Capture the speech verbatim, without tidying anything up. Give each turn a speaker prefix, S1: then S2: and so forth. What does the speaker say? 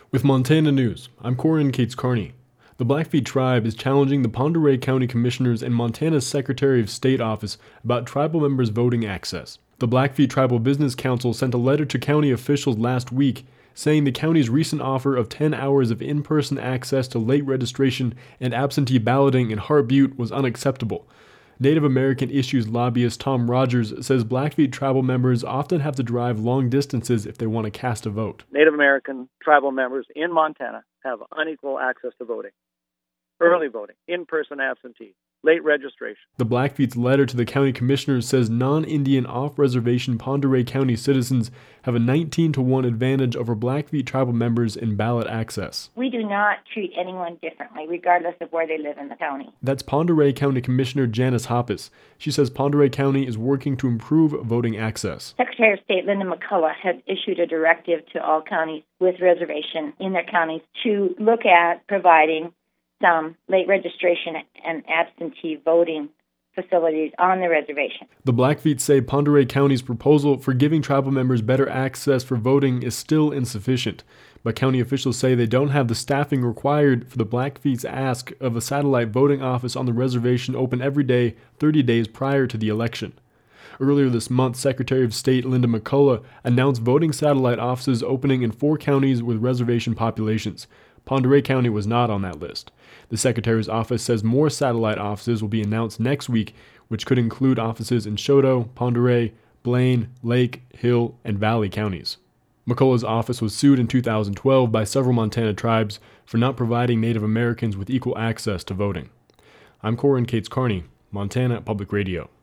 S1: With Montana News, I'm Corin Cates Carney. The Blackfeet tribe is challenging the Pend Oreille County Commissioners and Montana's Secretary of State office about tribal members' voting access. The Blackfeet Tribal Business Council sent a letter to county officials last week saying the county's recent offer of ten hours of in-person access to late registration and absentee balloting in Hart Butte was unacceptable. Native American issues lobbyist Tom Rogers says Blackfeet tribal members often have to drive long distances if they want to cast a vote.
S2: Native American tribal members in Montana have unequal access to voting, early voting, in-person absentee, late registration.
S1: The Blackfeet's letter to the county commissioners says non-Indian off-reservation Pend Oreille County citizens have a nineteen to one advantage over Blackfeet tribal members in ballot access.
S3: We do not treat anyone differently, regardless of where they live in the county.
S1: That's Pend Oreille County Commissioner Janice Hoppus. She says Pend Oreille County is working to improve voting access.
S3: Secretary of State Linda McCullough has issued a directive to all counties with reservation in their counties to look at providing some late registration and absentee voting facilities on the reservation.
S1: The Blackfeet say Pend Oreille County's proposal for giving tribal members better access for voting is still insufficient, but county officials say they don't have the staffing required for the Blackfeet's ask of a satellite voting office on the reservation open every day thirty days prior to the election. Earlier this month, Secretary of State Linda McCullough announced voting satellite offices opening in four counties with reservation populations. Pend Oreille County was not on that list. The Secretary's office says more satellite offices will be announced next week, which could include offices in Choteau, Pend Oreille, Blaine, Lake, Hill, and Valley counties. McCullough's office was sued in two thousand twelve by several Montana tribes for not providing Native Americans with equal access to voting. I'm Corin Cates Carney, Montana Public Radio.